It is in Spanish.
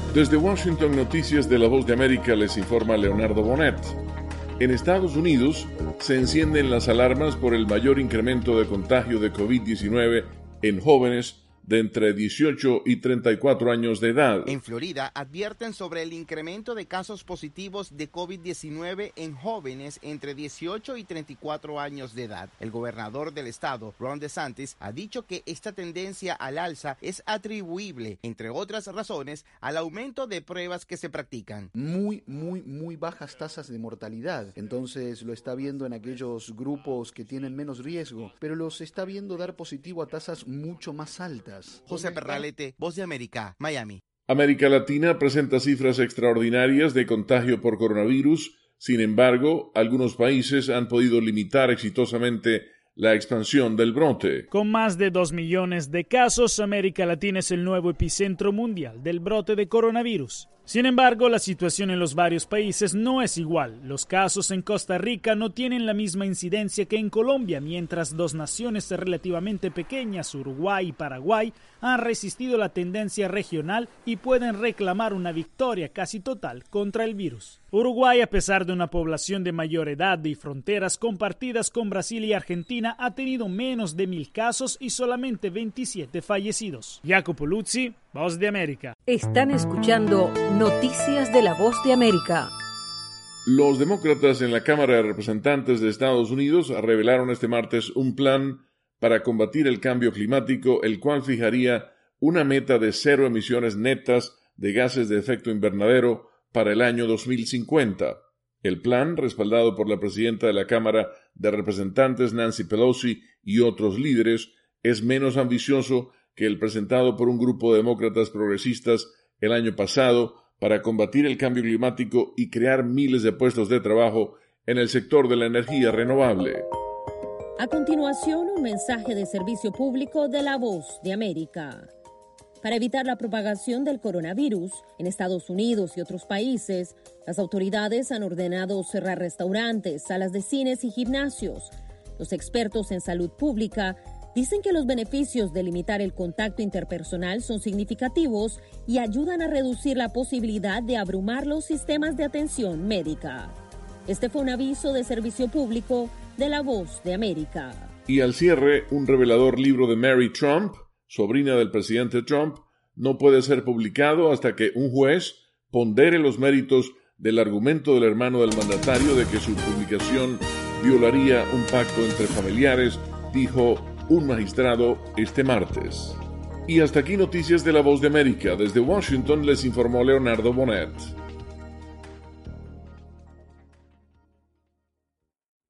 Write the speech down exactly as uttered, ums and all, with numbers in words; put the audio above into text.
Desde Washington, Noticias de la Voz de América, les informa Leonardo Bonet. En Estados Unidos se encienden las alarmas por el mayor incremento de contagio de covid diecinueve en jóvenes de entre dieciocho y treinta y cuatro años de edad. En Florida advierten sobre el incremento de casos positivos de covid diecinueve en jóvenes entre dieciocho y treinta y cuatro años de edad. El gobernador del estado, Ron DeSantis, ha dicho que esta tendencia al alza es atribuible, entre otras razones, al aumento de pruebas que se practican. Muy, muy, muy bajas tasas de mortalidad. Entonces lo está viendo en aquellos grupos que tienen menos riesgo, pero los está viendo dar positivo a tasas mucho más altas. José Perralete, Voz de América, Miami. América Latina presenta cifras extraordinarias de contagio por coronavirus. Sin embargo, algunos países han podido limitar exitosamente la expansión del brote. Con más de dos millones de casos, América Latina es el nuevo epicentro mundial del brote de coronavirus. Sin embargo, la situación en los varios países no es igual. Los casos en Costa Rica no tienen la misma incidencia que en Colombia, mientras dos naciones relativamente pequeñas, Uruguay y Paraguay, han resistido la tendencia regional y pueden reclamar una victoria casi total contra el virus. Uruguay, a pesar de una población de mayor edad y fronteras compartidas con Brasil y Argentina, ha tenido menos de mil casos y solamente veintisiete fallecidos. Jacopo Luzzi, Voz de América. Están escuchando Noticias de la Voz de América. Los demócratas en la Cámara de Representantes de Estados Unidos revelaron este martes un plan para combatir el cambio climático, el cual fijaría una meta de cero emisiones netas de gases de efecto invernadero para el año dos mil cincuenta. El plan, respaldado por la presidenta de la Cámara de Representantes, Nancy Pelosi, y otros líderes, es menos ambicioso que el presentado por un grupo de demócratas progresistas el año pasado para combatir el cambio climático y crear miles de puestos de trabajo en el sector de la energía renovable. A continuación, un mensaje de servicio público de la Voz de América. Para evitar la propagación del coronavirus en Estados Unidos y otros países, las autoridades han ordenado cerrar restaurantes, salas de cines y gimnasios. Los expertos en salud pública dicen que los beneficios de limitar el contacto interpersonal son significativos y ayudan a reducir la posibilidad de abrumar los sistemas de atención médica. Este fue un aviso de servicio público de la Voz de América. Y al cierre, un revelador libro de Mary Trump, sobrina del presidente Trump, no puede ser publicado hasta que un juez pondere los méritos del argumento del hermano del mandatario de que su publicación violaría un pacto entre familiares, dijo un magistrado este martes. Y hasta aquí Noticias de la Voz de América. Desde Washington les informó Leonardo Bonet.